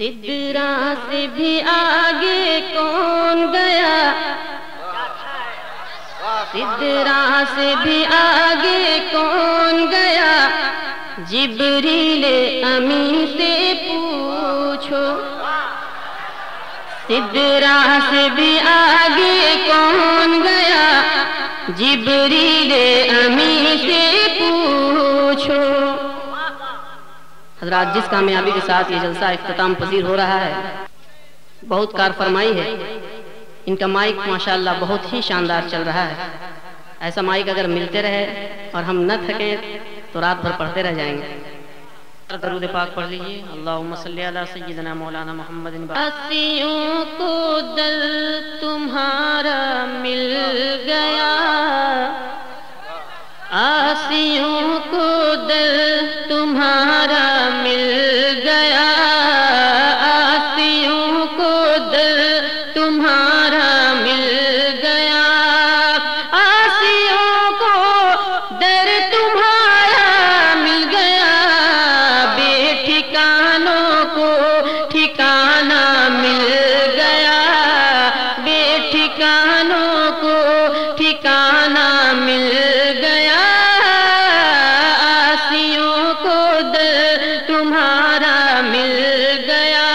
سدرا سے بھی آگے کون گیا، سدرا سے بھی آگے کون گیا، جبریل امین سے پوچھو۔ سدرا سے بھی آگے کون گیا، جبریل امین سے پوچھو۔ حضرات، جس کامیابی کے ساتھ یہ جلسہ اختتام پذیر ہو رہا ہے، بہت کار فرمائی ہے۔ ان کا مائک ماشاءاللہ بہت ہی شاندار چل رہا ہے۔ ایسا مائک اگر ملتے رہے اور ہم نہ تھکیں تو رات بھر پڑھتے رہ جائیں گے۔ درود پاک پڑھ لیجئے۔ اللہم صلی علی سیدنا مولانا محمد۔ آسیوں کو دل تمہارا مل گیا، آسیوں کو دل تمہارا مل گیا، آسیوں کو دل تمہارا مل گیا، آسیوں کو در تمہارا مل گیا، بے ٹھکانوں کو ٹھکانہ مل گیا، بے ٹھکانوں کو ٹھکانہ مل گیا، آسیوں کو در تمہارا مل گیا۔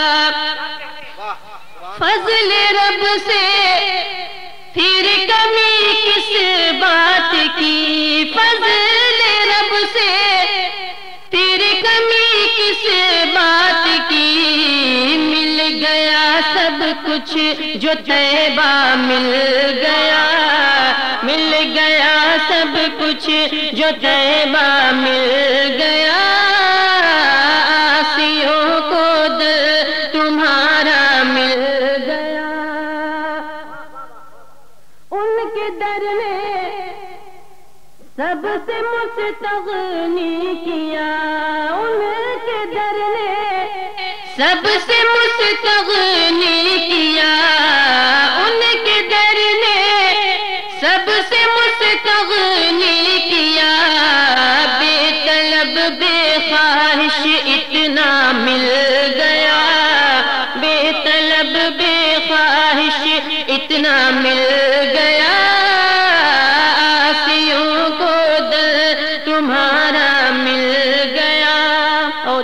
فضل رب سے پھر کمی کس بات کی، فضل رب سے پھر کمی کس بات کی، مل گیا سب کچھ جو طیبہ مل گیا، مل گیا سب کچھ جو طیبہ مل گیا، آسیوں کو دل تمہارا مل گیا۔ ان کے در نے سب سے مستغنی کیا، ان کے در نے سب سے مستغنی کیا، ان کے در نے سب سے مستغنی کیا، بے طلب بے خواہش اتنا مل گیا، بے طلب بے خواہش اتنا مل گیا، آسیوں کو دل تمہارا مل گیا۔ اور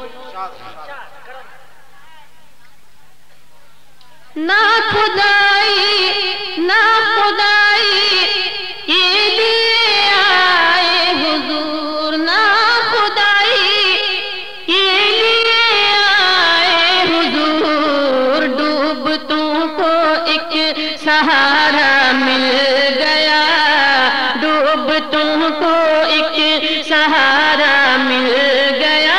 نہ خدائی نہ خدائی کے لیے آئے حضور، نہ خدائی کے لیے آئے حضور، ڈوبتوں کو ایک سہارا مل گیا، ڈوبتوں کو ایک سہارا مل گیا،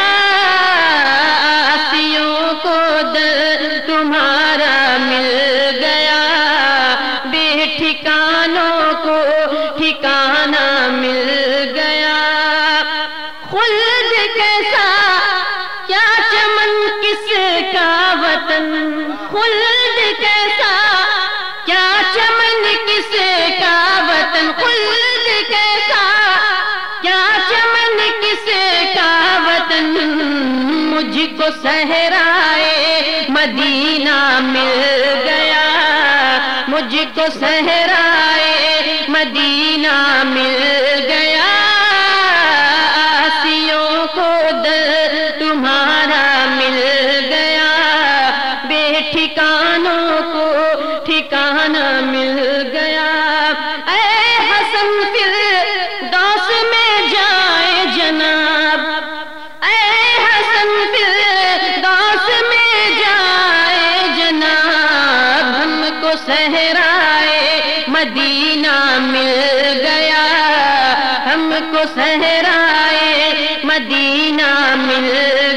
آسیوں کو دل تمہارا مل گیا، بے ٹھکانوں کو ٹھکانہ مل گیا۔ خلد کیسا کیا چمن کس کا وطن، خلد کیسا کیا چمن کس کا وطن، خلد کیسا کیا چمن کس کا وطن، مجھ کو صحرائے مدینہ مل گیا، مجھ کو صحرائے مدینہ مل گیا، آسیوں کو دل تمہارا مل گیا، بے ٹھکانوں کو ٹھکانہ مل گیا۔ اے حسن فردوس میں جائے جناب، اے حسن فردوس میں جائے جناب، ہم کو صحرائے مدینہ مل گیا، ہم کو صحرائے مدینہ مل